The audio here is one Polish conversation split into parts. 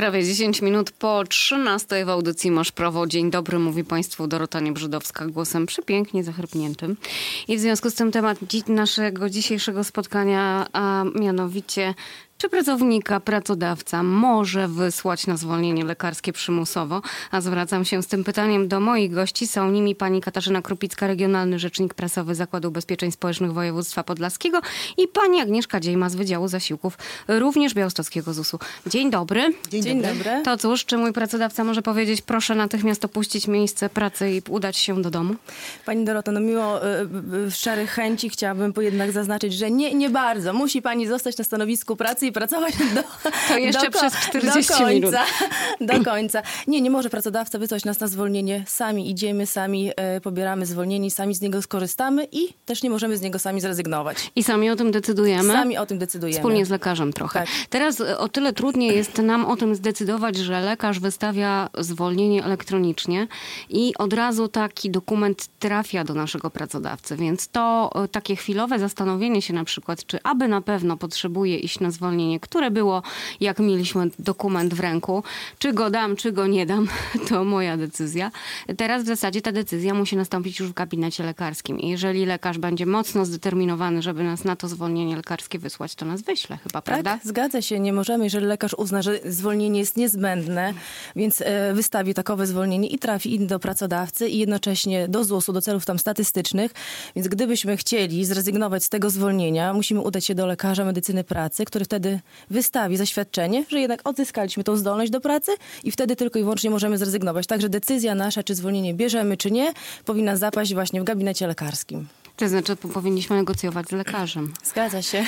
Prawie 10 minut po 13 w audycji Mosz Prawo. Dzień dobry, mówi Państwu Dorota Niebrzydowska głosem przepięknie zachrypniętym. I w związku z tym temat naszego dzisiejszego spotkania, a mianowicie czy pracodawca może wysłać na zwolnienie lekarskie przymusowo? A zwracam się z tym pytaniem do moich gości. Są nimi pani Katarzyna Krupicka, Regionalny Rzecznik Prasowy Zakładu Ubezpieczeń Społecznych Województwa Podlaskiego i pani Agnieszka Dziejma z Wydziału Zasiłków, również białostockiego ZUS-u. Dzień dobry. Dzień dobry. To cóż, czy mój pracodawca może powiedzieć, proszę natychmiast opuścić miejsce pracy i udać się do domu? Pani Doroto, mimo szczerych chęci chciałabym jednak zaznaczyć, że nie bardzo. Musi pani zostać na stanowisku pracy i pracować to jeszcze przez 40 minut. Do końca. Nie może pracodawca wysłać nas na zwolnienie. Sami idziemy, sami pobieramy zwolnienie, sami z niego skorzystamy i też nie możemy z niego sami zrezygnować. I sami o tym decydujemy? Sami o tym decydujemy. Wspólnie z lekarzem trochę. Tak. Teraz o tyle trudniej jest nam o tym zdecydować, że lekarz wystawia zwolnienie elektronicznie i od razu taki dokument trafia do naszego pracodawcy. Więc to takie chwilowe zastanowienie się na przykład, czy aby na pewno potrzebuje iść na zwolnienie, które było, jak mieliśmy dokument w ręku, czy go dam, czy go nie dam, to moja decyzja. Teraz w zasadzie ta decyzja musi nastąpić już w gabinecie lekarskim. I jeżeli lekarz będzie mocno zdeterminowany, żeby nas na to zwolnienie lekarskie wysłać, to nas wyśle chyba, prawda? Tak, zgadza się. Nie możemy, jeżeli lekarz uzna, że zwolnienie jest niezbędne, więc wystawi takowe zwolnienie i trafi do pracodawcy i jednocześnie do ZUS-u, do celów tam statystycznych. Więc gdybyśmy chcieli zrezygnować z tego zwolnienia, musimy udać się do lekarza medycyny pracy, który wtedy wystawi zaświadczenie, że jednak odzyskaliśmy tą zdolność do pracy i wtedy tylko i wyłącznie możemy zrezygnować. Także decyzja nasza, czy zwolnienie bierzemy, czy nie, powinna zapaść właśnie w gabinecie lekarskim. To znaczy powinniśmy negocjować z lekarzem. Zgadza się.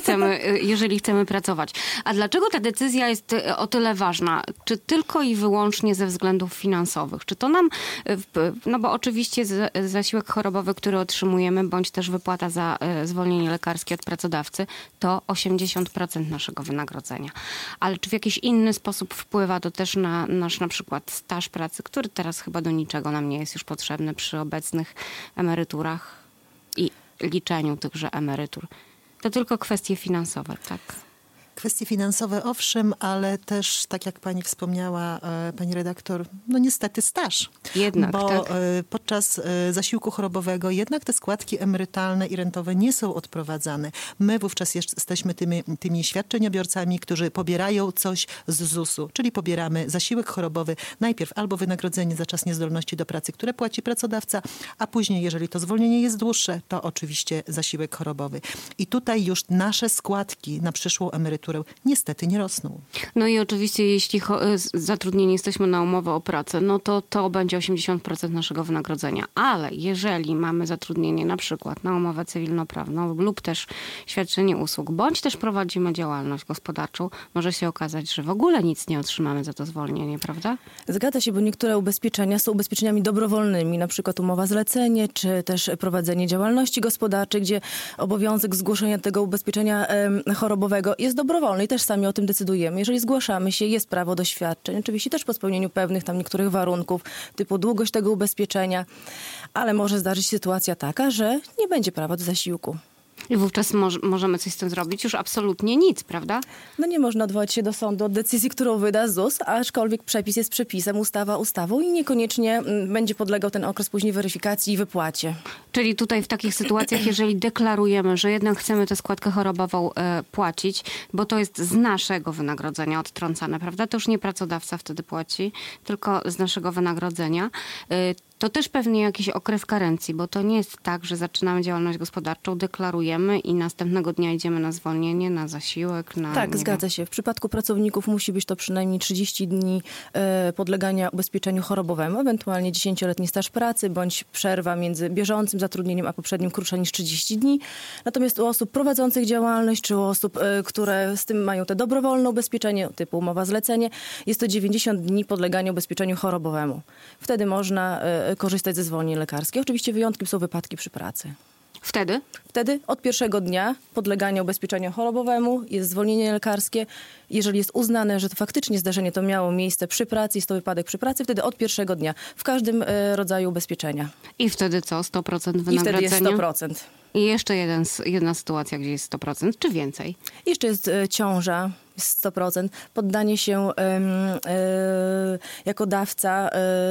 Jeżeli chcemy pracować. A dlaczego ta decyzja jest o tyle ważna? Czy tylko i wyłącznie ze względów finansowych? Czy to nam, no bo oczywiście zasiłek chorobowy, który otrzymujemy, bądź też wypłata za zwolnienie lekarskie od pracodawcy, to 80% naszego wynagrodzenia. Ale czy w jakiś inny sposób wpływa to też na nasz na przykład staż pracy, który teraz chyba do niczego nam nie jest już potrzebny przy obecnych emeryturach i liczeniu tychże emerytur? To tylko kwestie finansowe, tak? Kwestie finansowe owszem, ale też, tak jak pani wspomniała, pani redaktor, no niestety staż. Jednak, bo tak? Podczas zasiłku chorobowego jednak te składki emerytalne i rentowe nie są odprowadzane. My wówczas jesteśmy tymi świadczeniobiorcami, którzy pobierają coś z ZUS-u, czyli pobieramy zasiłek chorobowy, najpierw albo wynagrodzenie za czas niezdolności do pracy, które płaci pracodawca, a później, jeżeli to zwolnienie jest dłuższe, to oczywiście zasiłek chorobowy. I tutaj już nasze składki na przyszłą emeryturę niestety nie rosną. No i oczywiście jeśli zatrudnieni jesteśmy na umowę o pracę, no to będzie 80% naszego wynagrodzenia. Ale jeżeli mamy zatrudnienie na przykład na umowę cywilnoprawną lub też świadczenie usług, bądź też prowadzimy działalność gospodarczą, może się okazać, że w ogóle nic nie otrzymamy za to zwolnienie, prawda? Zgadza się, bo niektóre ubezpieczenia są ubezpieczeniami dobrowolnymi, na przykład umowa zlecenie, czy też prowadzenie działalności gospodarczej, gdzie obowiązek zgłoszenia tego ubezpieczenia chorobowego jest dobrowolny i też sami o tym decydujemy. Jeżeli zgłaszamy się, jest prawo do świadczeń, oczywiście też po spełnieniu pewnych tam niektórych warunków, typu długość tego ubezpieczenia, ale może zdarzyć się sytuacja taka, że nie będzie prawa do zasiłku. I wówczas możemy coś z tym zrobić? Już absolutnie nic, prawda? No nie można odwołać się do sądu od decyzji, którą wyda ZUS, aczkolwiek przepis jest przepisem, ustawa ustawą i niekoniecznie będzie podlegał ten okres później weryfikacji i wypłacie. Czyli tutaj w takich sytuacjach, jeżeli deklarujemy, że jednak chcemy tę składkę chorobową płacić, bo to jest z naszego wynagrodzenia odtrącane, prawda? To już nie pracodawca wtedy płaci, tylko z naszego wynagrodzenia. To też pewnie jakiś okres karencji, bo to nie jest tak, że zaczynamy działalność gospodarczą, deklarujemy i następnego dnia idziemy na zwolnienie, na zasiłek. Tak, zgadza się. W przypadku pracowników musi być to przynajmniej 30 dni podlegania ubezpieczeniu chorobowemu, ewentualnie 10-letni staż pracy, bądź przerwa między bieżącym zatrudnieniem a poprzednim krótsza niż 30 dni. Natomiast u osób prowadzących działalność, czy u osób, które z tym mają te dobrowolne ubezpieczenie, typu umowa zlecenie, jest to 90 dni podlegania ubezpieczeniu chorobowemu. Wtedy można korzystać ze zwolnień lekarskich. Oczywiście wyjątkiem są wypadki przy pracy. Wtedy? Wtedy od pierwszego dnia podlegania ubezpieczeniu chorobowemu jest zwolnienie lekarskie jeżeli jest uznane, że to faktycznie zdarzenie to miało miejsce przy pracy, jest to wypadek przy pracy, wtedy od pierwszego dnia w każdym rodzaju ubezpieczenia. I wtedy co? 100% I wynagrodzenia? wtedy jest 100%. I jeszcze jedna sytuacja, gdzie jest 100%, czy więcej? Jeszcze jest ciąża, jest 100%. Poddanie się jako dawca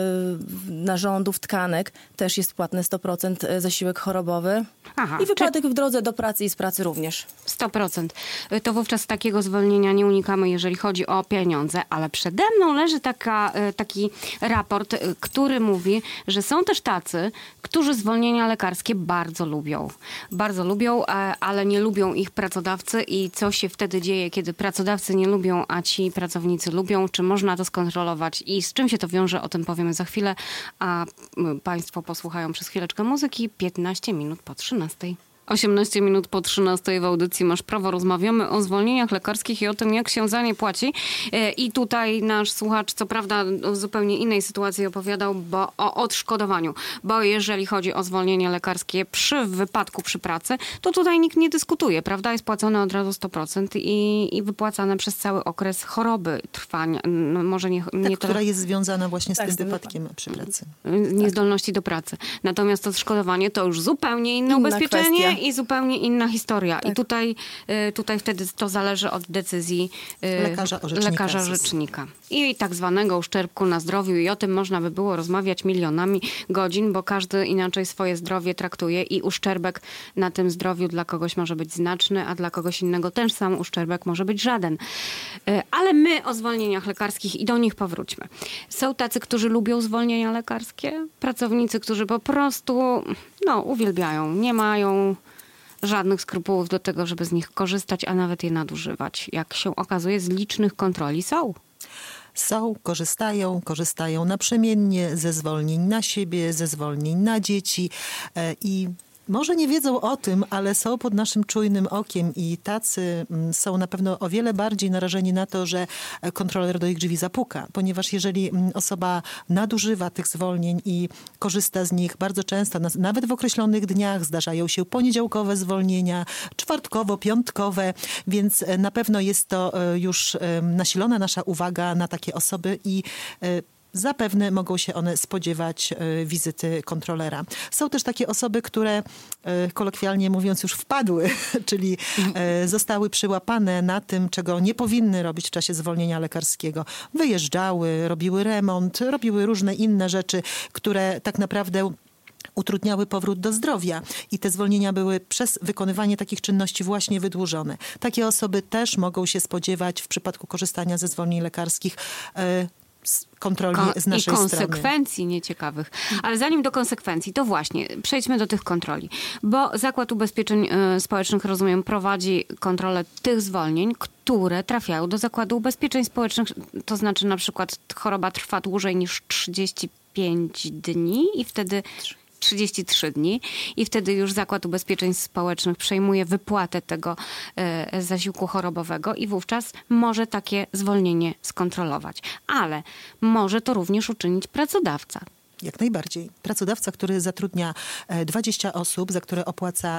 narządów, tkanek też jest płatne 100% zasiłek chorobowy. Aha, I wypadek w drodze do pracy i z pracy również. 100%. To wówczas takiego zwolnienia nie unikamy, jeżeli chodzi o pieniądze, ale przede mną leży taki raport, który mówi, że są też tacy, którzy zwolnienia lekarskie bardzo lubią. Bardzo lubią, ale nie lubią ich pracodawcy i co się wtedy dzieje, kiedy pracodawcy nie lubią, a ci pracownicy lubią? Czy można to skontrolować i z czym się to wiąże? O tym powiemy za chwilę, a państwo posłuchają przez chwileczkę muzyki. 15 minut po 13. 18 minut po 13 w audycji Masz Prawo. Rozmawiamy o zwolnieniach lekarskich i o tym, jak się za nie płaci. I tutaj nasz słuchacz, co prawda o zupełnie innej sytuacji opowiadał, bo o odszkodowaniu. Bo jeżeli chodzi o zwolnienie lekarskie przy wypadku przy pracy, to tutaj nikt nie dyskutuje, prawda? Jest płacone od razu 100% i wypłacane przez cały okres choroby trwania. No, może nie która jest związana właśnie z tym wypadkiem przy pracy. Niezdolności do pracy. Natomiast odszkodowanie to już zupełnie inne ubezpieczenie. Kwestia. I zupełnie inna historia. Tak. I tutaj wtedy to zależy od decyzji lekarza orzecznika. I tak zwanego uszczerbku na zdrowiu. I o tym można by było rozmawiać milionami godzin, bo każdy inaczej swoje zdrowie traktuje i uszczerbek na tym zdrowiu dla kogoś może być znaczny, a dla kogoś innego ten sam uszczerbek może być żaden. Ale my o zwolnieniach lekarskich i do nich powróćmy. Są tacy, którzy lubią zwolnienia lekarskie, pracownicy, którzy po prostu uwielbiają, nie mają żadnych skrupułów do tego, żeby z nich korzystać, a nawet je nadużywać. Jak się okazuje, z licznych kontroli są, korzystają naprzemiennie ze zwolnień na siebie, ze zwolnień na dzieci i może nie wiedzą o tym, ale są pod naszym czujnym okiem i tacy są na pewno o wiele bardziej narażeni na to, że kontroler do ich drzwi zapuka. Ponieważ jeżeli osoba nadużywa tych zwolnień i korzysta z nich bardzo często, nawet w określonych dniach zdarzają się poniedziałkowe zwolnienia, czwartkowo, piątkowe, więc na pewno jest to już nasilona nasza uwaga na takie osoby i zapewne mogą się one spodziewać wizyty kontrolera. Są też takie osoby, które kolokwialnie mówiąc już wpadły, czyli zostały przyłapane na tym, czego nie powinny robić w czasie zwolnienia lekarskiego. Wyjeżdżały, robiły remont, robiły różne inne rzeczy, które tak naprawdę utrudniały powrót do zdrowia i te zwolnienia były przez wykonywanie takich czynności właśnie wydłużone. Takie osoby też mogą się spodziewać w przypadku korzystania ze zwolnień lekarskich kontroli z naszej strony. I konsekwencji nieciekawych. Ale zanim do konsekwencji, to właśnie przejdźmy do tych kontroli. Bo Zakład Ubezpieczeń Społecznych, rozumiem, prowadzi kontrolę tych zwolnień, które trafiają do Zakładu Ubezpieczeń Społecznych. To znaczy na przykład choroba trwa dłużej niż 35 dni i wtedy 33 dni i wtedy już Zakład Ubezpieczeń Społecznych przejmuje wypłatę tego zasiłku chorobowego i wówczas może takie zwolnienie skontrolować. Ale może to również uczynić pracodawca. Jak najbardziej. Pracodawca, który zatrudnia 20 osób, za które opłaca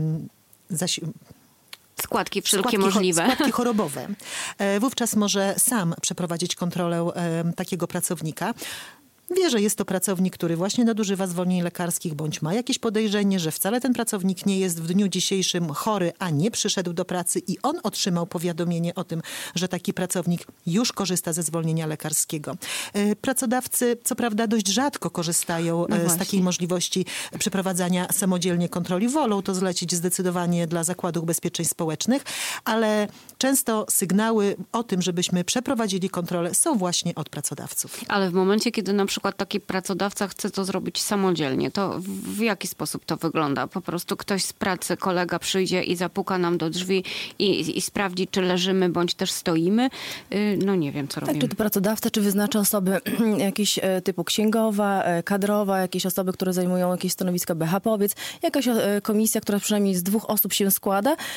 składki wszelkie możliwe. Składki chorobowe. Wówczas może sam przeprowadzić kontrolę takiego pracownika. Wie, że jest to pracownik, który właśnie nadużywa zwolnień lekarskich, bądź ma jakieś podejrzenie, że wcale ten pracownik nie jest w dniu dzisiejszym chory, a nie przyszedł do pracy i on otrzymał powiadomienie o tym, że taki pracownik już korzysta ze zwolnienia lekarskiego. Pracodawcy, co prawda, dość rzadko korzystają z takiej możliwości przeprowadzania samodzielnie kontroli. Wolą to zlecić zdecydowanie dla Zakładu Ubezpieczeń Społecznych, ale często sygnały o tym, żebyśmy przeprowadzili kontrolę, są właśnie od pracodawców. Ale w momencie, kiedy na przykład taki pracodawca chce to zrobić samodzielnie, to w jaki sposób to wygląda? Po prostu ktoś z pracy, kolega przyjdzie i zapuka nam do drzwi i sprawdzi, czy leżymy, bądź też stoimy? No nie wiem, co robimy. Tak, czy to pracodawca, czy wyznacza osoby jakieś typu księgowa, kadrowa, jakieś osoby, które zajmują jakieś stanowiska BH-powiec, jakaś komisja, która przynajmniej z 2 osób się składa.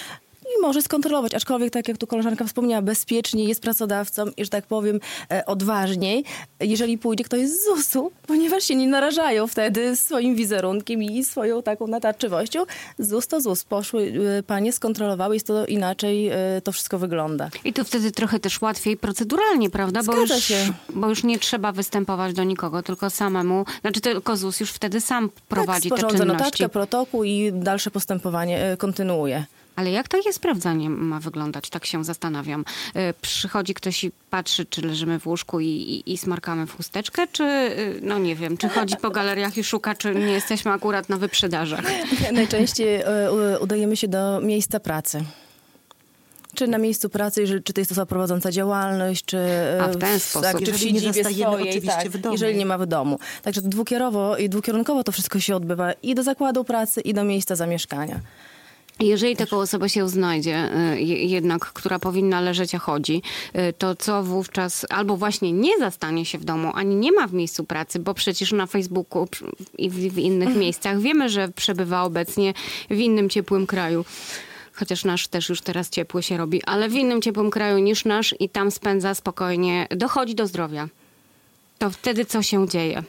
i może skontrolować, aczkolwiek tak jak tu koleżanka wspomniała, bezpiecznie jest pracodawcą i, że tak powiem, odważniej, jeżeli pójdzie ktoś z ZUS-u, ponieważ się nie narażają wtedy swoim wizerunkiem i swoją taką natarczywością. ZUS to ZUS. Poszły panie, skontrolowały, jest to inaczej, to wszystko wygląda. I to wtedy trochę też łatwiej proceduralnie, prawda? Zgadza się. Bo już nie trzeba występować do nikogo, tylko samemu, tylko ZUS już wtedy sam prowadzi te sporządza czynności. notatkę, protokół i dalsze postępowanie kontynuuje. Ale jak takie sprawdzanie ma wyglądać? Tak się zastanawiam. Przychodzi ktoś i patrzy, czy leżymy w łóżku i smarkamy w chusteczkę, czy, no nie wiem, czy chodzi po galeriach i szuka, czy nie jesteśmy akurat na wyprzedażach? Najczęściej udajemy się do miejsca pracy. Czy na miejscu pracy, czy to jest osoba prowadząca działalność, czy w ten sposób. czy w Jeżeli nie siedzibie zostajemy swojej, oczywiście w domu. jeżeli nie ma w domu. Także dwukierunkowo to wszystko się odbywa i do zakładu pracy, i do miejsca zamieszkania. Jeżeli taką osobę się znajdzie, jednak, która powinna leżeć, a chodzi, to co wówczas, albo właśnie nie zastanie się w domu, ani nie ma w miejscu pracy, bo przecież na Facebooku i w innych miejscach wiemy, że przebywa obecnie w innym ciepłym kraju. Chociaż nasz też już teraz ciepły się robi, ale w innym ciepłym kraju niż nasz i tam spędza spokojnie, dochodzi do zdrowia. To wtedy co się dzieje?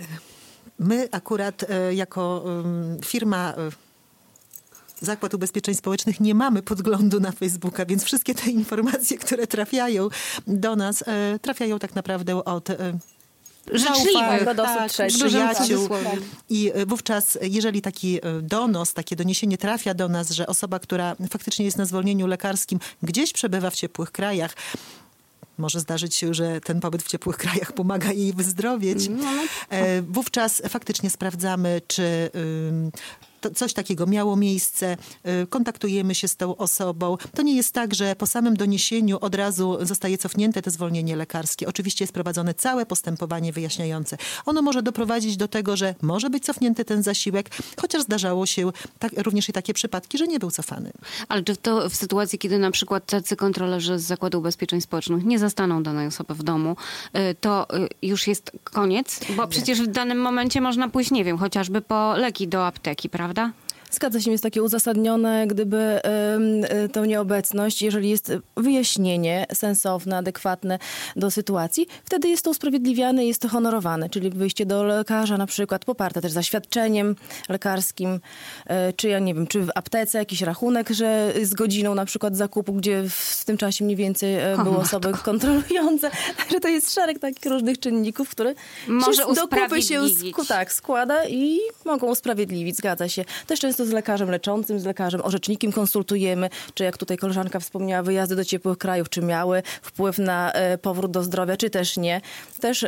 My akurat jako firma Zakład Ubezpieczeń Społecznych nie mamy podglądu na Facebooka, więc wszystkie te informacje, które trafiają do nas, trafiają tak naprawdę od Życzliwych, przyjaciół. I wówczas, jeżeli taki donos, takie doniesienie trafia do nas, że osoba, która faktycznie jest na zwolnieniu lekarskim, gdzieś przebywa w ciepłych krajach, może zdarzyć się, że ten pobyt w ciepłych krajach pomaga jej wyzdrowieć. Wówczas faktycznie sprawdzamy, czy coś takiego miało miejsce, kontaktujemy się z tą osobą. To nie jest tak, że po samym doniesieniu od razu zostaje cofnięte to zwolnienie lekarskie. Oczywiście jest prowadzone całe postępowanie wyjaśniające. Ono może doprowadzić do tego, że może być cofnięty ten zasiłek, chociaż zdarzało się również i takie przypadki, że nie był cofany. Ale czy to w sytuacji, kiedy na przykład tacy kontrolerzy z Zakładu Ubezpieczeń Społecznych nie zastaną danej osoby w domu, to już jest koniec? Bo przecież w danym momencie można pójść, nie wiem, chociażby po leki do apteki, prawda? Zgadza się, jest takie uzasadnione, gdyby tą nieobecność, jeżeli jest wyjaśnienie sensowne, adekwatne do sytuacji, wtedy jest to usprawiedliwiane i jest to honorowane, czyli wyjście do lekarza na przykład poparte też zaświadczeniem lekarskim, czy ja nie wiem, czy w aptece jakiś rachunek, że z godziną na przykład zakupu, gdzie w tym czasie mniej więcej były osoby kontrolujące. Także to jest szereg takich różnych czynników, które może do kupy się składa i mogą usprawiedliwić, zgadza się. Też często z lekarzem leczącym, z lekarzem orzecznikiem konsultujemy, czy jak tutaj koleżanka wspomniała, wyjazdy do ciepłych krajów, czy miały wpływ na powrót do zdrowia, czy też nie. Też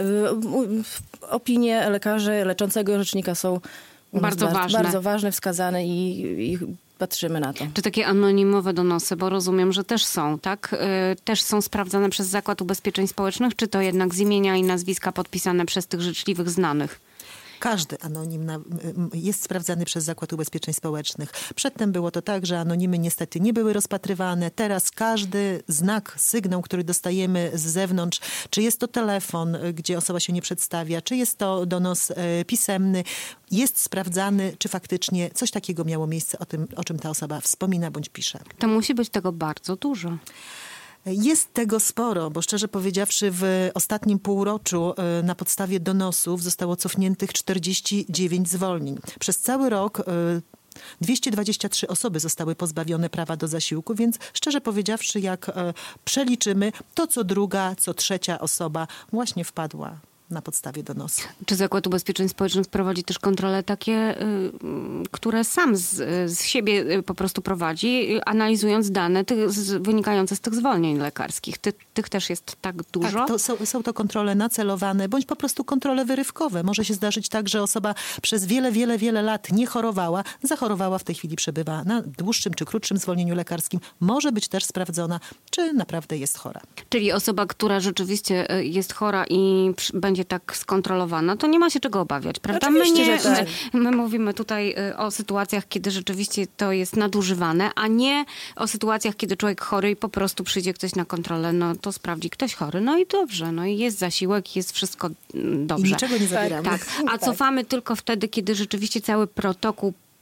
opinie lekarzy leczącego orzecznika są bardzo ważne, wskazane i patrzymy na to. Czy takie anonimowe donosy, bo rozumiem, że też są, tak? Też są sprawdzane przez Zakład Ubezpieczeń Społecznych, czy to jednak z imienia i nazwiska podpisane przez tych życzliwych znanych? Każdy anonim jest sprawdzany przez Zakład Ubezpieczeń Społecznych. Przedtem było to tak, że anonimy niestety nie były rozpatrywane. Teraz każdy znak, sygnał, który dostajemy z zewnątrz, czy jest to telefon, gdzie osoba się nie przedstawia, czy jest to donos pisemny, jest sprawdzany, czy faktycznie coś takiego miało miejsce, o czym ta osoba wspomina bądź pisze. To musi być tego bardzo dużo. Jest tego sporo, bo szczerze powiedziawszy w ostatnim półroczu na podstawie donosów zostało cofniętych 49 zwolnień. Przez cały rok 223 osoby zostały pozbawione prawa do zasiłku, więc szczerze powiedziawszy, jak przeliczymy, to co druga, co trzecia osoba właśnie wpadła na podstawie donosu. Czy Zakład Ubezpieczeń Społecznych prowadzi też kontrole takie, które sam z siebie po prostu prowadzi, analizując dane wynikające z tych zwolnień lekarskich? Tych też jest tak dużo? Tak, są to kontrole nacelowane, bądź po prostu kontrole wyrywkowe. Może się zdarzyć tak, że osoba przez wiele lat nie chorowała, zachorowała, w tej chwili przebywa na dłuższym czy krótszym zwolnieniu lekarskim. Może być też sprawdzona, czy naprawdę jest chora. Czyli osoba, która rzeczywiście jest chora i będzie tak skontrolowana, to nie ma się czego obawiać, prawda? My mówimy tutaj o sytuacjach, kiedy rzeczywiście to jest nadużywane, a nie o sytuacjach, kiedy człowiek chory i po prostu przyjdzie ktoś na kontrolę, no to sprawdzi ktoś chory, no i dobrze, no i jest zasiłek, jest wszystko dobrze. I niczego nie zabieramy. Tak. A cofamy tylko wtedy, kiedy rzeczywiście cały protokół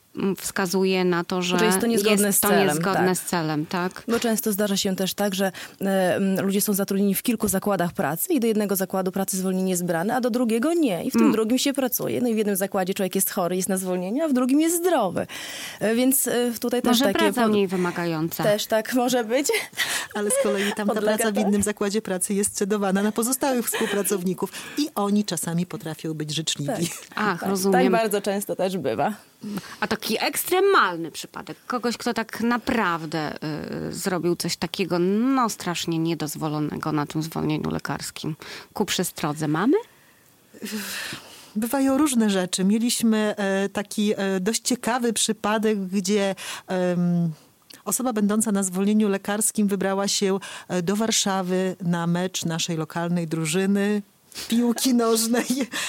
wskazuje na to, że jest to niezgodne z celem, tak. z celem, tak? Bo często zdarza się też tak, że ludzie są zatrudnieni w kilku zakładach pracy i do jednego zakładu pracy zwolnienie jest brane, a do drugiego nie. I w tym drugim się pracuje. No i w jednym zakładzie człowiek jest chory, jest na zwolnieniu, a w drugim jest zdrowy. Więc tutaj też może takie... praca mniej wymagająca. Też tak może być. Ale z kolei tam ta praca w innym zakładzie pracy jest scedowana na pozostałych współpracowników i oni czasami potrafią być życzliwi. Tak. Ach, Tak rozumiem. bardzo często też bywa. A taki ekstremalny przypadek, kogoś, kto tak naprawdę zrobił coś takiego, no strasznie niedozwolonego na tym zwolnieniu lekarskim. Ku przestrodze mamy? Bywają różne rzeczy. Mieliśmy taki dość ciekawy przypadek, gdzie osoba będąca na zwolnieniu lekarskim wybrała się do Warszawy na mecz naszej lokalnej drużyny piłki nożnej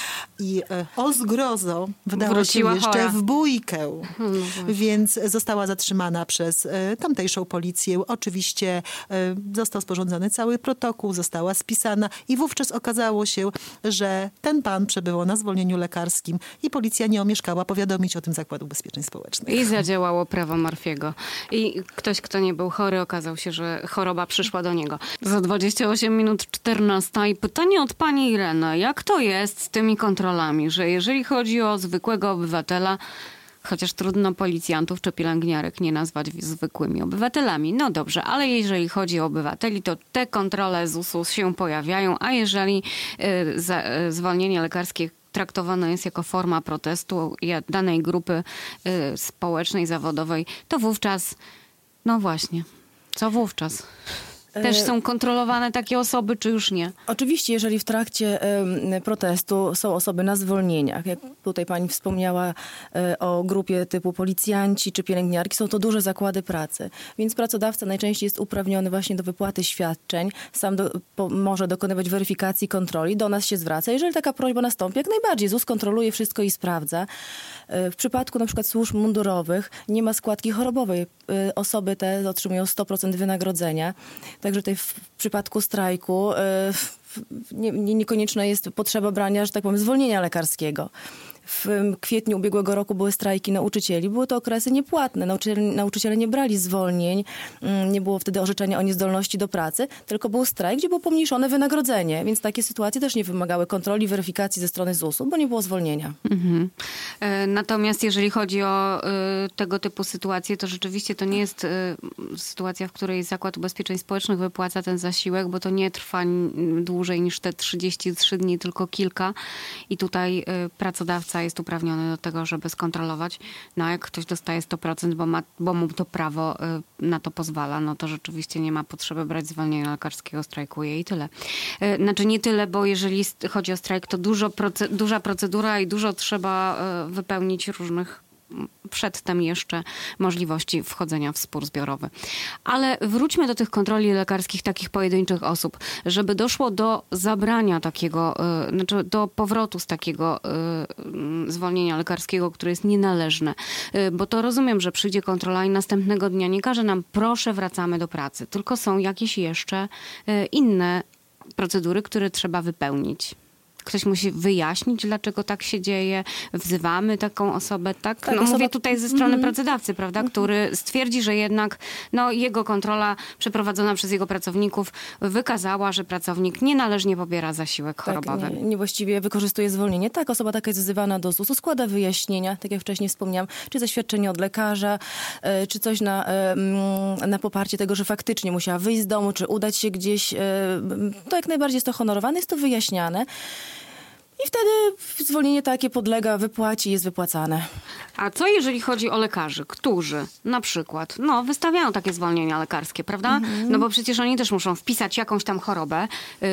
i o zgrozo wdała Wróciła się jeszcze chora. w bójkę, więc została zatrzymana przez tamtejszą policję. Oczywiście został sporządzony cały protokół, została spisana i wówczas okazało się, że ten pan przebywał na zwolnieniu lekarskim i policja nie omieszkała powiadomić o tym Zakładu Ubezpieczeń Społecznych. I zadziałało prawo Murphy'ego. I ktoś, kto nie był chory, okazał się, że choroba przyszła do niego. Za 28 minut 14 i pytanie od pani Ireny. Jak to jest z tymi kontrolami, że jeżeli chodzi o zwykłego obywatela, chociaż trudno policjantów czy pielęgniarek nie nazwać zwykłymi obywatelami. No dobrze, ale jeżeli chodzi o obywateli, to te kontrole ZUS-u się pojawiają, a jeżeli zwolnienie lekarskie traktowane jest jako forma protestu danej grupy społecznej, zawodowej, to wówczas, no właśnie, co wówczas? Też są kontrolowane takie osoby, czy już nie? Oczywiście, jeżeli w trakcie protestu są osoby na zwolnieniach, jak tutaj pani wspomniała o grupie typu policjanci czy pielęgniarki, są to duże zakłady pracy, więc pracodawca najczęściej jest uprawniony właśnie do wypłaty świadczeń, sam może dokonywać weryfikacji, kontroli, do nas się zwraca. Jeżeli taka prośba nastąpi, jak najbardziej ZUS kontroluje wszystko i sprawdza. W przypadku na przykład służb mundurowych nie ma składki chorobowej. Osoby te otrzymują 100% wynagrodzenia. Także tutaj w przypadku strajku niekonieczna jest potrzeba brania, że tak powiem, zwolnienia lekarskiego. W kwietniu ubiegłego roku były strajki nauczycieli. Były to okresy niepłatne. Nauczyciele nie brali zwolnień. Nie było wtedy orzeczenia o niezdolności do pracy, tylko był strajk, gdzie było pomniejszone wynagrodzenie. Więc takie sytuacje też nie wymagały kontroli, weryfikacji ze strony ZUS-u, bo nie było zwolnienia. Mhm. Natomiast jeżeli chodzi o tego typu sytuacje, to rzeczywiście to nie jest sytuacja, w której Zakład Ubezpieczeń Społecznych wypłaca ten zasiłek, bo to nie trwa dłużej niż te 33 dni, tylko kilka. I tutaj pracodawca jest uprawniony do tego, żeby skontrolować. No jak ktoś dostaje 100%, bo mu to prawo na to pozwala, no to rzeczywiście nie ma potrzeby brać zwolnienia lekarskiego, strajkuje i tyle. Znaczy nie tyle, bo jeżeli chodzi o strajk, to duża procedura i dużo trzeba wypełnić różnych przedtem jeszcze możliwości wchodzenia w spór zbiorowy. Ale wróćmy do tych kontroli lekarskich takich pojedynczych osób, żeby doszło do zabrania takiego, znaczy do powrotu z takiego zwolnienia lekarskiego, które jest nienależne. Bo to rozumiem, że przyjdzie kontrola i następnego dnia nie każe nam, proszę, wracamy do pracy. Tylko są jakieś jeszcze inne procedury, które trzeba wypełnić. Ktoś musi wyjaśnić, dlaczego tak się dzieje. Wzywamy taką osobę, tak? No mówię tutaj ze strony pracodawcy, prawda? Który stwierdzi, że jednak jego kontrola przeprowadzona przez jego pracowników wykazała, że pracownik nienależnie pobiera zasiłek chorobowy. Tak, niewłaściwie wykorzystuje zwolnienie. Tak, osoba taka jest wzywana do ZUS-u, składa wyjaśnienia, tak jak wcześniej wspomniałam, czy zaświadczenie od lekarza, czy coś na poparcie tego, że faktycznie musiała wyjść z domu, czy udać się gdzieś. To jak najbardziej jest to honorowane, jest to wyjaśniane. I wtedy zwolnienie takie podlega wypłacie i jest wypłacane. A co jeżeli chodzi o lekarzy, którzy na przykład wystawiają takie zwolnienia lekarskie, prawda? No bo przecież oni też muszą wpisać jakąś tam chorobę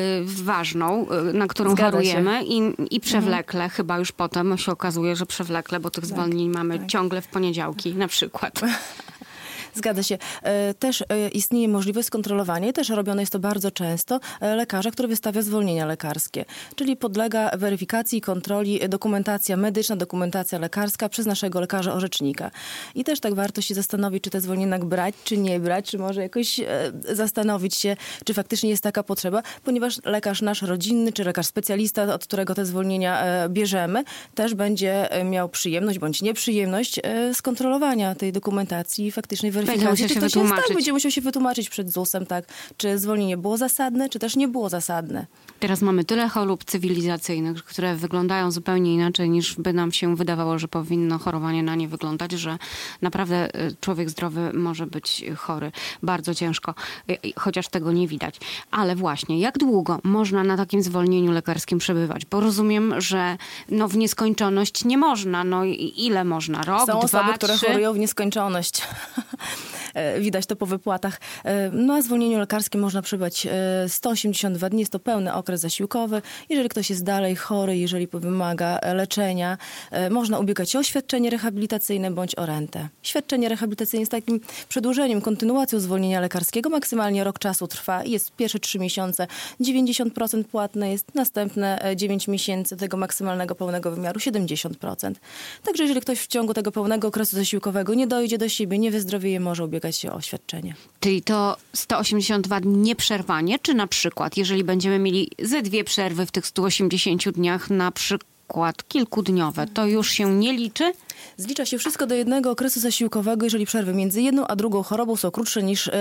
ważną, na którą chorujemy i przewlekle, chyba już potem się okazuje, że przewlekle, bo tych zwolnień mamy ciągle w poniedziałki na przykład. Zgadza się. Też istnieje możliwość skontrolowania i też robione jest to bardzo często lekarza, który wystawia zwolnienia lekarskie. Czyli podlega weryfikacji i kontroli dokumentacja medyczna, dokumentacja lekarska przez naszego lekarza orzecznika. I też tak warto się zastanowić, czy te zwolnienia brać, czy nie brać, czy może jakoś zastanowić się, czy faktycznie jest taka potrzeba, ponieważ lekarz nasz rodzinny, czy lekarz specjalista, od którego te zwolnienia bierzemy, też będzie miał przyjemność bądź nieprzyjemność skontrolowania tej dokumentacji i faktycznej weryfikacji, czy ktoś jest tak, będzie musiał się wytłumaczyć przed ZUS-em, tak, czy zwolnienie było zasadne, czy też nie było zasadne. Teraz mamy tyle chorób cywilizacyjnych, które wyglądają zupełnie inaczej niż by nam się wydawało, że powinno chorowanie na nie wyglądać, że naprawdę człowiek zdrowy może być chory bardzo ciężko, chociaż tego nie widać. Ale właśnie, jak długo można na takim zwolnieniu lekarskim przebywać? Bo rozumiem, że w nieskończoność nie można. Ile można? Rok, Są 2, osoby, które 3? chorują w nieskończoność. Widać to po wypłatach. Na zwolnieniu lekarskim można przebywać 182 dni. Jest to pełny okres zasiłkowy. Jeżeli ktoś jest dalej chory, jeżeli wymaga leczenia, można ubiegać się o świadczenie rehabilitacyjne bądź o rentę. Świadczenie rehabilitacyjne jest takim przedłużeniem, kontynuacją zwolnienia lekarskiego. Maksymalnie rok czasu trwa i jest pierwsze 3 miesiące 90% płatne, jest następne 9 miesięcy tego maksymalnego pełnego wymiaru 70%. Także jeżeli ktoś w ciągu tego pełnego okresu zasiłkowego nie dojdzie do siebie, nie wyzdrowieje, może ubiegać się o świadczenie. Czyli to 182 dni nieprzerwanie, czy na przykład, jeżeli będziemy mieli ze 2 przerwy w tych 180 dniach, na przykład kilkudniowe, to już się nie liczy? Zlicza się wszystko do jednego okresu zasiłkowego, jeżeli przerwy między jedną a drugą chorobą są krótsze niż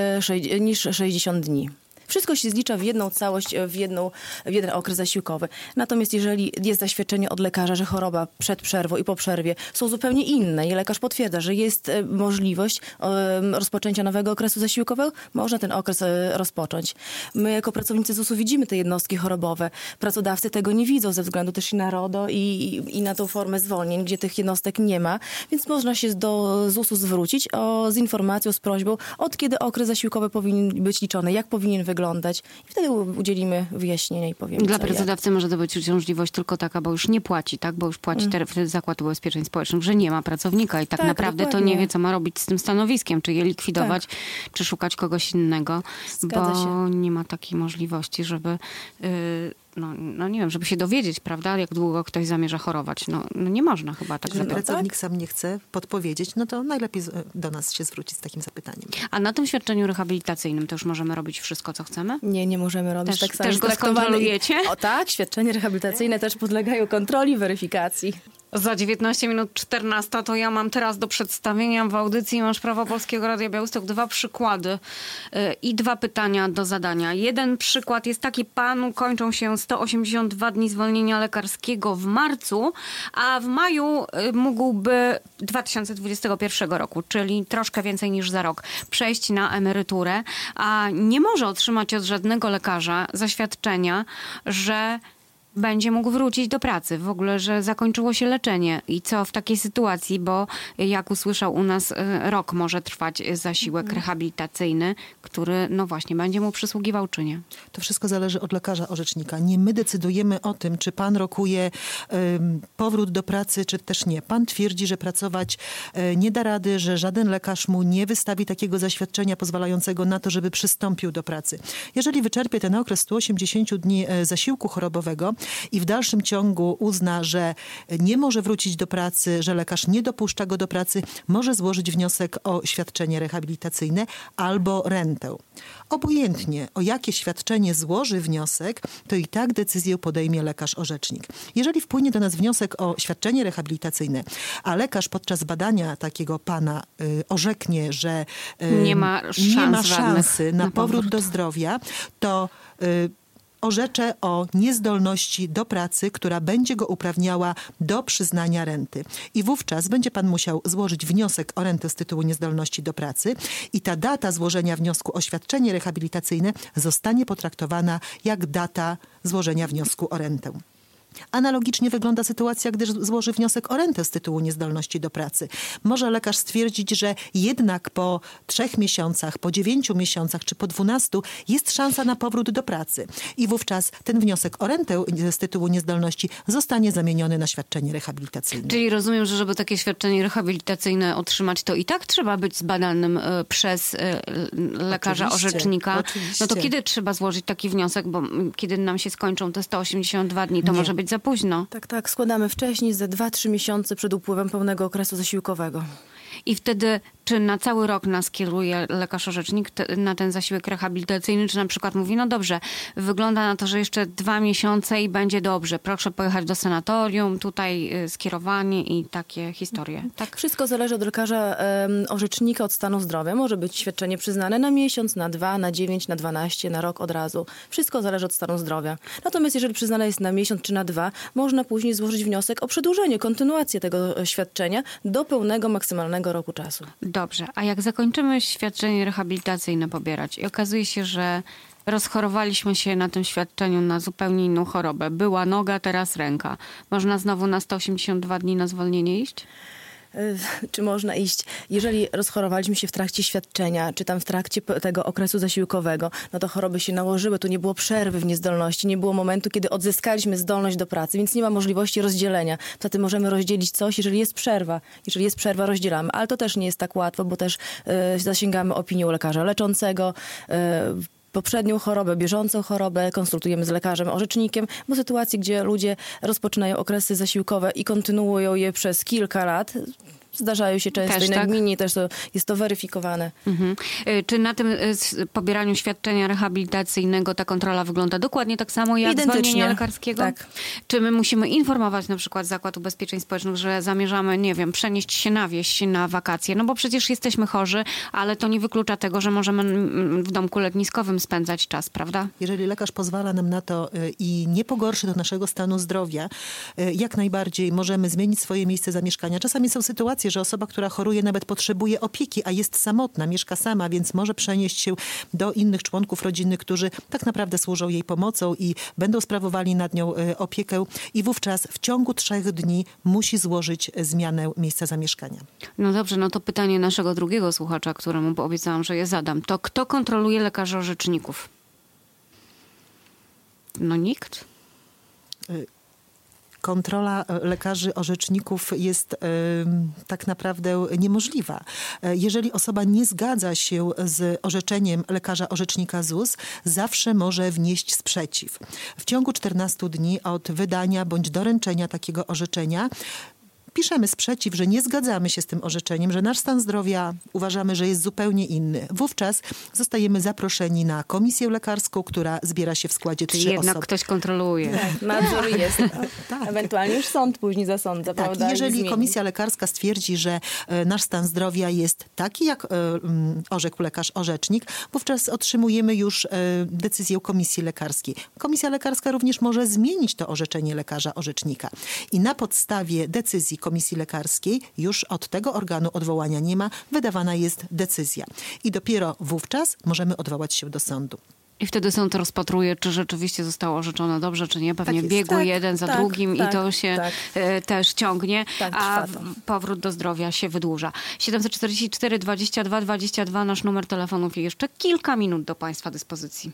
60 dni. Wszystko się zlicza w jedną całość, w jeden okres zasiłkowy. Natomiast jeżeli jest zaświadczenie od lekarza, że choroba przed przerwą i po przerwie są zupełnie inne i lekarz potwierdza, że jest możliwość rozpoczęcia nowego okresu zasiłkowego, można ten okres rozpocząć. My jako pracownicy ZUS-u widzimy te jednostki chorobowe. Pracodawcy tego nie widzą ze względu też i na RODO i na tą formę zwolnień, gdzie tych jednostek nie ma. Więc można się do ZUS-u zwrócić z informacją, z prośbą, od kiedy okres zasiłkowy powinien być liczony, jak powinien wyglądać. I wtedy udzielimy wyjaśnienia i powiemy. Dla pracodawcy może to być uciążliwość tylko taka, bo już nie płaci, tak? Bo już płaci wtedy Zakład Ubezpieczeń Społecznych, że nie ma pracownika i tak naprawdę dokładnie. To nie wie, co ma robić z tym stanowiskiem, czy je likwidować, czy szukać kogoś innego, Zgadza się. Nie ma takiej możliwości, żeby... nie wiem, żeby się dowiedzieć, prawda, jak długo ktoś zamierza chorować. Nie można chyba tak Jeżeli zrobić. pracownik sam nie chce podpowiedzieć, to najlepiej do nas się zwrócić z takim zapytaniem. A na tym świadczeniu rehabilitacyjnym to już możemy robić wszystko, co chcemy? Nie możemy robić tak samo. Też go skontrolujecie? Tak, świadczenia rehabilitacyjne też podlegają kontroli, weryfikacji. Za 19 minut 14 to ja mam teraz do przedstawienia w audycji Masz Prawo Polskiego Radia Białystok 2 przykłady i 2 pytania do zadania. Jeden przykład jest taki: panu kończą się 182 dni zwolnienia lekarskiego w marcu, a w maju mógłby 2021 roku, czyli troszkę więcej niż za rok, przejść na emeryturę, a nie może otrzymać od żadnego lekarza zaświadczenia, że będzie mógł wrócić do pracy. W ogóle, że zakończyło się leczenie. I co w takiej sytuacji, bo jak usłyszał u nas, rok może trwać zasiłek rehabilitacyjny, który właśnie będzie mu przysługiwał, czy nie? To wszystko zależy od lekarza orzecznika. Nie my decydujemy o tym, czy pan rokuje powrót do pracy, czy też nie. Pan twierdzi, że pracować nie da rady, że żaden lekarz mu nie wystawi takiego zaświadczenia pozwalającego na to, żeby przystąpił do pracy. Jeżeli wyczerpie ten okres 180 dni zasiłku chorobowego i w dalszym ciągu uzna, że nie może wrócić do pracy, że lekarz nie dopuszcza go do pracy, może złożyć wniosek o świadczenie rehabilitacyjne albo rentę. Obojętnie o jakie świadczenie złoży wniosek, to i tak decyzję podejmie lekarz orzecznik. Jeżeli wpłynie do nas wniosek o świadczenie rehabilitacyjne, a lekarz podczas badania takiego pana orzeknie, że nie ma szansy na powrót do zdrowia, to orzecze o niezdolności do pracy, która będzie go uprawniała do przyznania renty. I wówczas będzie pan musiał złożyć wniosek o rentę z tytułu niezdolności do pracy i ta data złożenia wniosku o świadczenie rehabilitacyjne zostanie potraktowana jak data złożenia wniosku o rentę. Analogicznie wygląda sytuacja, gdy złoży wniosek o rentę z tytułu niezdolności do pracy. Może lekarz stwierdzić, że jednak po 3 miesiącach, po 9 miesiącach czy po 12 jest szansa na powrót do pracy. I wówczas ten wniosek o rentę z tytułu niezdolności zostanie zamieniony na świadczenie rehabilitacyjne. Czyli rozumiem, że żeby takie świadczenie rehabilitacyjne otrzymać, to i tak trzeba być zbadanym przez lekarza orzecznika. Oczywiście. No to kiedy trzeba złożyć taki wniosek, bo kiedy nam się skończą te 182 dni, to Nie. może być za późno. Tak, składamy wcześniej, ze 2-3 miesiące przed upływem pełnego okresu zasiłkowego. I wtedy, czy na cały rok nas kieruje lekarz orzecznik na ten zasiłek rehabilitacyjny, czy na przykład mówi, no dobrze, wygląda na to, że jeszcze 2 miesiące i będzie dobrze. Proszę pojechać do sanatorium, tutaj skierowanie i takie historie. Tak? Wszystko zależy od lekarza orzecznika, od stanu zdrowia. Może być świadczenie przyznane na miesiąc, na 2, na 9, na 12, na rok od razu. Wszystko zależy od stanu zdrowia. Natomiast jeżeli przyznane jest na miesiąc czy na 2, można później złożyć wniosek o przedłużenie, kontynuację tego świadczenia do pełnego, maksymalnego roku czasu. Dobrze, a jak zakończymy świadczenie rehabilitacyjne pobierać i okazuje się, że rozchorowaliśmy się na tym świadczeniu na zupełnie inną chorobę. Była noga, teraz ręka. Można znowu na 182 dni na zwolnienie iść? Czy można iść, jeżeli rozchorowaliśmy się w trakcie świadczenia, czy tam w trakcie tego okresu zasiłkowego, no to choroby się nałożyły, tu nie było przerwy w niezdolności, nie było momentu, kiedy odzyskaliśmy zdolność do pracy, więc nie ma możliwości rozdzielenia. Poza tym możemy rozdzielić coś, jeżeli jest przerwa. Jeżeli jest przerwa, rozdzielamy, ale to też nie jest tak łatwo, bo też zasięgamy opinią lekarza leczącego, poprzednią chorobę, bieżącą chorobę konsultujemy z lekarzem orzecznikiem, bo sytuacji, gdzie ludzie rozpoczynają okresy zasiłkowe i kontynuują je przez kilka lat, zdarzają się często i nagminnie też jest to weryfikowane. Mhm. Czy na tym pobieraniu świadczenia rehabilitacyjnego ta kontrola wygląda dokładnie tak samo jak Identycznie. zwolnienia lekarskiego? Tak. Czy my musimy informować na przykład Zakład Ubezpieczeń Społecznych, że zamierzamy, nie wiem, przenieść się na wieś, na wakacje? No bo przecież jesteśmy chorzy, ale to nie wyklucza tego, że możemy w domku letniskowym spędzać czas, prawda? Jeżeli lekarz pozwala nam na to i nie pogorszy do naszego stanu zdrowia, jak najbardziej możemy zmienić swoje miejsce zamieszkania. Czasami są sytuacje, że osoba, która choruje, nawet potrzebuje opieki, a jest samotna, mieszka sama, więc może przenieść się do innych członków rodziny, którzy tak naprawdę służą jej pomocą i będą sprawowali nad nią opiekę i wówczas w ciągu 3 dni musi złożyć zmianę miejsca zamieszkania. No dobrze, no to pytanie naszego drugiego słuchacza, któremu obiecałam, że je zadam. To kto kontroluje lekarzy orzeczników? No nikt? Kontrola lekarzy orzeczników jest tak naprawdę niemożliwa. Jeżeli osoba nie zgadza się z orzeczeniem lekarza orzecznika ZUS, zawsze może wnieść sprzeciw. W ciągu 14 dni od wydania bądź doręczenia takiego orzeczenia piszemy sprzeciw, że nie zgadzamy się z tym orzeczeniem, że nasz stan zdrowia uważamy, że jest zupełnie inny. Wówczas zostajemy zaproszeni na komisję lekarską, która zbiera się w składzie 3 osób. Jednak ktoś kontroluje. Tak, nadzór jest. Tak. Ewentualnie już sąd później zasądza, Tak, prawda? jeżeli komisja lekarska stwierdzi, że nasz stan zdrowia jest taki, jak orzekł lekarz orzecznik, wówczas otrzymujemy już decyzję komisji lekarskiej. Komisja lekarska również może zmienić to orzeczenie lekarza orzecznika. I na podstawie decyzji komisji lekarskiej, już od tego organu odwołania nie ma, wydawana jest decyzja. I dopiero wówczas możemy odwołać się do sądu. I wtedy sąd rozpatruje, czy rzeczywiście zostało orzeczone dobrze, czy nie. Pewnie jest, biegły tak, jeden za tak, drugim tak, i to się tak. też ciągnie, Tak, a trwa to. powrót do zdrowia się wydłuża. 744 22 22 nasz numer telefonów i jeszcze kilka minut do Państwa dyspozycji.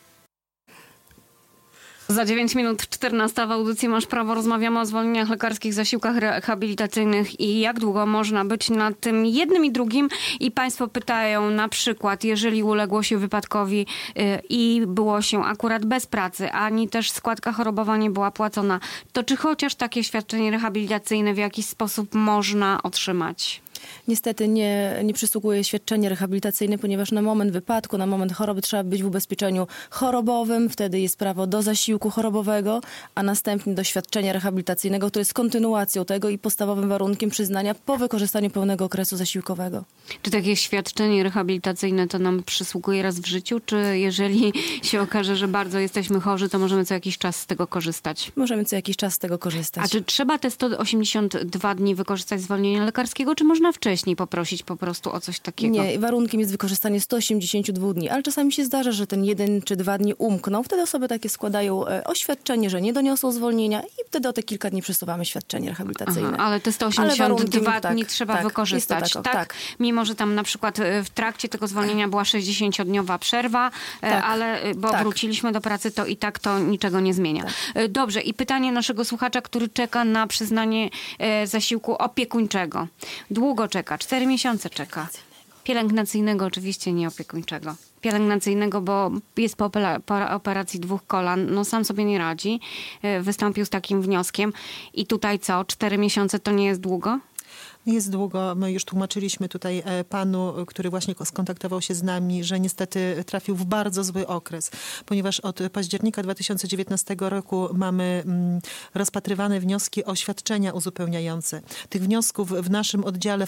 Za 9 minut 14 w audycji Masz Prawo rozmawiamy o zwolnieniach lekarskich, zasiłkach rehabilitacyjnych i jak długo można być na tym jednym i drugim. I Państwo pytają na przykład, jeżeli uległo się wypadkowi i było się akurat bez pracy, ani też składka chorobowa nie była płacona, to czy chociaż takie świadczenie rehabilitacyjne w jakiś sposób można otrzymać? Niestety nie przysługuje świadczenie rehabilitacyjne, ponieważ na moment wypadku, na moment choroby trzeba być w ubezpieczeniu chorobowym. Wtedy jest prawo do zasiłku chorobowego, a następnie do świadczenia rehabilitacyjnego, które jest kontynuacją tego i podstawowym warunkiem przyznania po wykorzystaniu pełnego okresu zasiłkowego. Czy takie świadczenie rehabilitacyjne to nam przysługuje raz w życiu? Czy jeżeli się okaże, że bardzo jesteśmy chorzy, to możemy co jakiś czas z tego korzystać? Możemy co jakiś czas z tego korzystać. A czy trzeba te 182 dni wykorzystać zwolnienia lekarskiego, czy można wcześniej poprosić po prostu o coś takiego? Nie, warunkiem jest wykorzystanie 182 dni, ale czasami się zdarza, że ten 1 czy 2 dni umkną. Wtedy osoby takie składają oświadczenie, że nie doniosą zwolnienia i wtedy o te kilka dni przesuwamy świadczenie rehabilitacyjne. Aha, ale te Ale 182 warunkiem, dni trzeba wykorzystać, jest to tak? Mimo, że tam na przykład w trakcie tego zwolnienia była 60-dniowa przerwa, ale wróciliśmy do pracy, to i tak to niczego nie zmienia. Dobrze, i pytanie naszego słuchacza, który czeka na przyznanie zasiłku opiekuńczego. Długo czeka, 4 miesiące czeka. Pielęgnacyjnego oczywiście, nie opiekuńczego. Pielęgnacyjnego, bo jest po operacji 2 kolan, no sam sobie nie radzi. Wystąpił z takim wnioskiem. I tutaj co, 4 miesiące to nie jest długo? Jest długo. My już tłumaczyliśmy tutaj panu, który właśnie skontaktował się z nami, że niestety trafił w bardzo zły okres, ponieważ od października 2019 roku mamy rozpatrywane wnioski o świadczenia uzupełniające. Tych wniosków w naszym oddziale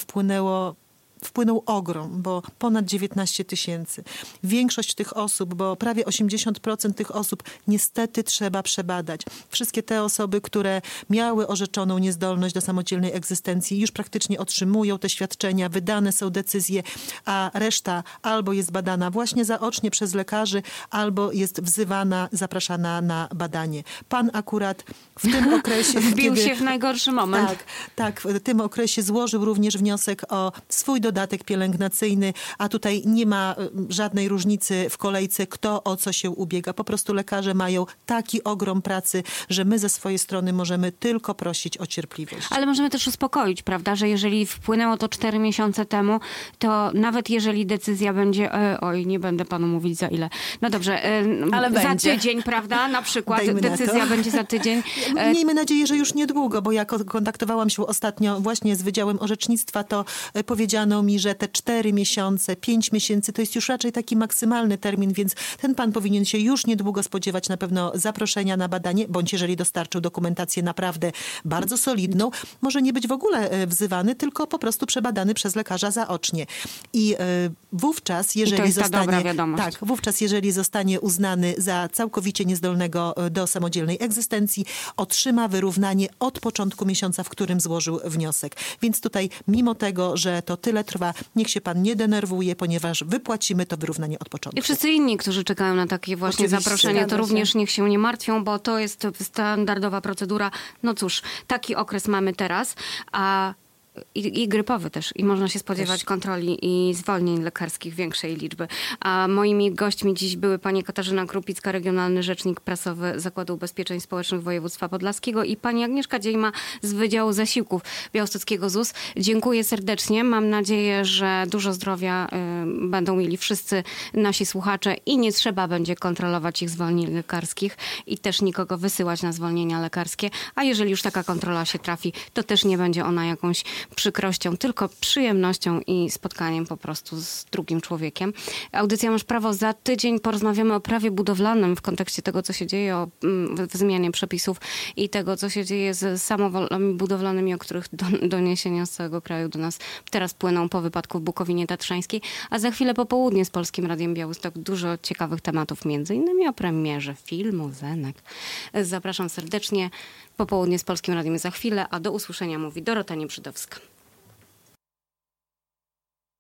wpłynął ogrom, bo ponad 19 000. Większość tych osób, bo prawie 80% tych osób niestety trzeba przebadać. Wszystkie te osoby, które miały orzeczoną niezdolność do samodzielnej egzystencji, już praktycznie otrzymują te świadczenia, wydane są decyzje, a reszta albo jest badana właśnie zaocznie przez lekarzy, albo jest wzywana, zapraszana na badanie. Pan akurat w tym okresie... Wbił się w najgorszy moment. Tak, w tym okresie złożył również wniosek o swój dodatek pielęgnacyjny, a tutaj nie ma żadnej różnicy w kolejce, kto o co się ubiega. Po prostu lekarze mają taki ogrom pracy, że my ze swojej strony możemy tylko prosić o cierpliwość. Ale możemy też uspokoić, prawda, że jeżeli wpłynęło to 4 miesiące temu, to nawet jeżeli decyzja będzie, nie będę panu mówić za ile. No dobrze, ale za będzie. Tydzień, prawda, na przykład Dajmy na decyzja to. będzie za tydzień. Miejmy nadzieję, że już niedługo, bo jak kontaktowałam się ostatnio właśnie z Wydziałem Orzecznictwa, to powiedziano mi, że te 4 miesiące, 5 miesięcy to jest już raczej taki maksymalny termin, więc ten pan powinien się już niedługo spodziewać na pewno zaproszenia na badanie, bądź jeżeli dostarczył dokumentację naprawdę bardzo solidną, może nie być w ogóle wzywany, tylko po prostu przebadany przez lekarza zaocznie. I wówczas, jeżeli jeżeli zostanie uznany za całkowicie niezdolnego do samodzielnej egzystencji, otrzyma wyrównanie od początku miesiąca, w którym złożył wniosek. Więc tutaj, mimo tego, że to tyle trwa, niech się pan nie denerwuje, ponieważ wypłacimy to wyrównanie od początku. I wszyscy inni, którzy czekają na takie właśnie zaproszenie, to również niech się nie martwią, bo to jest standardowa procedura. No cóż, taki okres mamy teraz, i grypowy też. I można się spodziewać kontroli i zwolnień lekarskich większej liczby. A moimi gośćmi dziś były pani Katarzyna Krupicka, regionalny rzecznik prasowy Zakładu Ubezpieczeń Społecznych Województwa Podlaskiego i pani Agnieszka Dziejma z Wydziału Zasiłków Białostockiego ZUS. Dziękuję serdecznie. Mam nadzieję, że dużo zdrowia będą mieli wszyscy nasi słuchacze i nie trzeba będzie kontrolować ich zwolnień lekarskich i też nikogo wysyłać na zwolnienia lekarskie. A jeżeli już taka kontrola się trafi, to też nie będzie ona jakąś przykrością, tylko przyjemnością i spotkaniem po prostu z drugim człowiekiem. Audycja Masz Prawo za tydzień. Porozmawiamy o prawie budowlanym w kontekście tego, co się dzieje w zmianie przepisów i tego, co się dzieje z samowolami budowlanymi, o których doniesienia z całego kraju do nas teraz płyną po wypadku w Bukowinie Tatrzańskiej. A za chwilę po południe z Polskim Radiem Białystok dużo ciekawych tematów, między innymi o premierze filmu Zenek. Zapraszam serdecznie. Popołudnie z Polskim Radiem za chwilę, a do usłyszenia mówi Dorota Niebrzydowska.